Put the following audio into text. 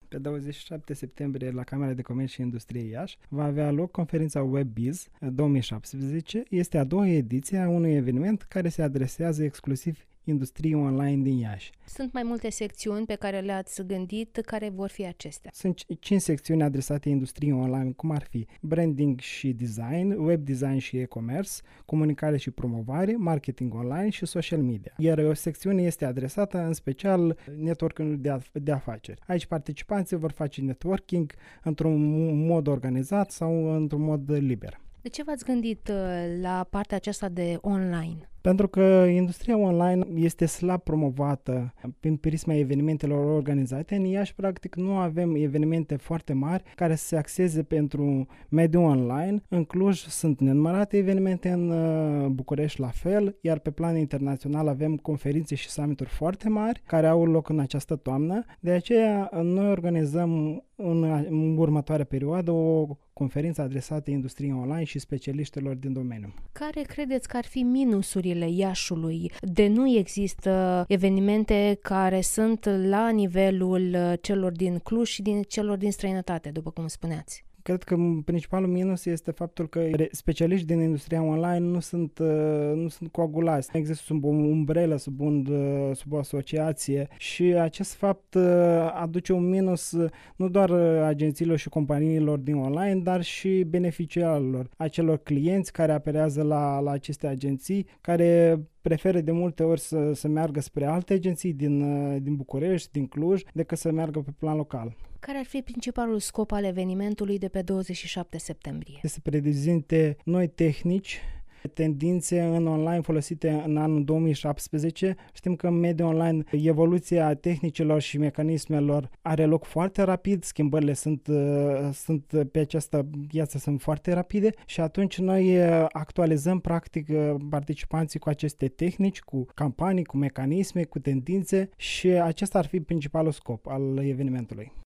Pe 27 septembrie, la Camera de Comerț și Industrie Iași, va avea loc conferința WebBiz 2017. Este a doua ediție a unui eveniment care se adresează exclusiv industriei online din Iași. Sunt mai multe secțiuni pe care le-ați gândit, care vor fi acestea? Sunt 5 secțiuni adresate industriei online, cum ar fi branding și design, web design și e-commerce, comunicare și promovare, marketing online și social media. Iar o secțiune este adresată în special networking de afaceri. Aici participanții vor face networking într-un mod organizat sau într-un mod liber. De ce v-ați gândit la partea aceasta de online? Pentru că industria online este slab promovată prin prisma evenimentelor organizate. În Iași, practic, nu avem evenimente foarte mari care să se axeze pentru mediul online. În Cluj sunt nenumărate evenimente, în București la fel, iar pe plan internațional avem conferințe și summituri foarte mari care au loc în această toamnă. De aceea, noi organizăm în următoarea perioadă o conferință adresată industriei online și specialiștilor din domeniu. Care credeți că ar fi minusurile Iașului de nu există evenimente care sunt la nivelul celor din Cluj și celor din străinătate, după cum spuneați? Cred că principalul minus este faptul că specialiști din industria online nu sunt coagulați. Există sub o umbrelă, sub o asociație și acest fapt aduce un minus nu doar agențiilor și companiilor din online, dar și beneficiarilor, acelor clienți care apelează la aceste agenții, care preferă de multe ori să meargă spre alte agenții din București, din Cluj, decât să meargă pe plan local. Care ar fi principalul scop al evenimentului de pe 27 septembrie? Să prezinte noi tehnici, tendințe în online folosite în anul 2017. Știm că în mediul online evoluția tehnicilor și mecanismelor are loc foarte rapid, schimbările sunt pe această piață sunt foarte rapide și atunci noi actualizăm practic participanții cu aceste tehnici, cu campanii, cu mecanisme, cu tendințe și acesta ar fi principalul scop al evenimentului.